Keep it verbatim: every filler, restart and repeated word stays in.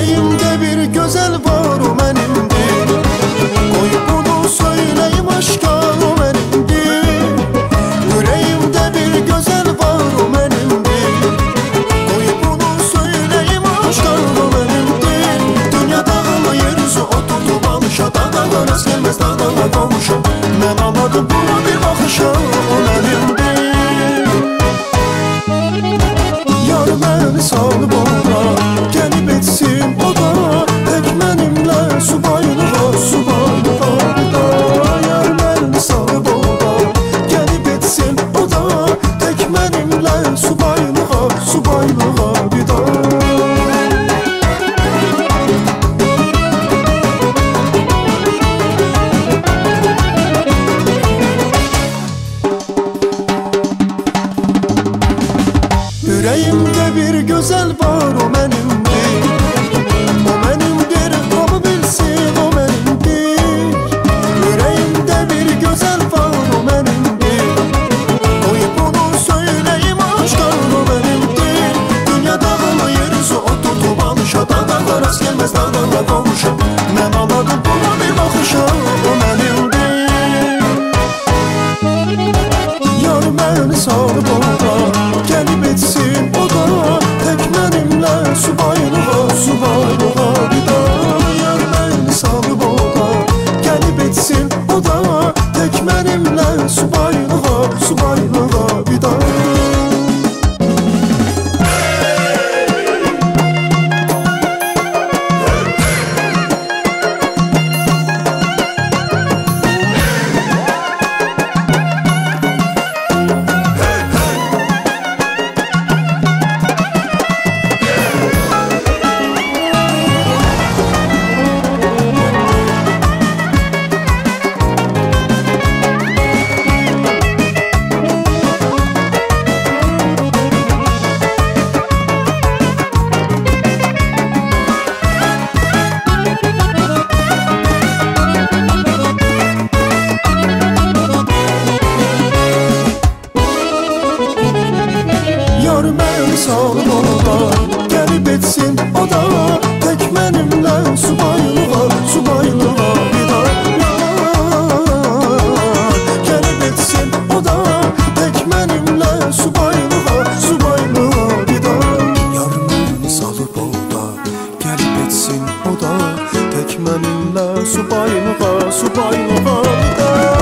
Yüreğimde bir güzel var, o benimdir. Koy bunu söyleyeyim aşka, o benimdir. Yüreğimde bir güzel var, o benimdir. Koy bunu söyleyeyim aşka, o benimdir. Dünya dağılı yeryüzü oturdu balışa, dağdan rast gelmez dağdan komşu. Ben anladım bunu bir bakışa, o benimdir. Yar beni salıp ona gelip etsin o da, tek benimle subaylığa subaylığa bir da. Yar beni salıp ona gelip etsin o da, tek benimle subaylığa subaylığa bir da. Yüreğimde bir güzel var, o benimdir. O benimdir, onu bilsin, o benimdir. Yüreğimde bir güzel var, o benimdir. Koyup bunu söyleyeyim aşkım, o benimdir. Dünya dağılı yeryüzü oturdu balışa, dağdan rast gelmez dağdan komşu. Ben anladım bunu bir bakışa, o benimdir. Yar beni sarıp ona gelip etsin o da, tek benimle subaylığa subaylığa bir da. Yar beni sarıp ona gelip etsin o da, tek benimle subaylığa subaylığa bir da. Yar beni sarıp ona gelip etsin o da, tek benimle subaylığa subaylığa bir da. Yar gelip etsin o da, tek benimle subaylığa subaylığa bir da. Yar beni sarıp ona gelip etsin o da, tek benimle subaylığa subaylığa bir da.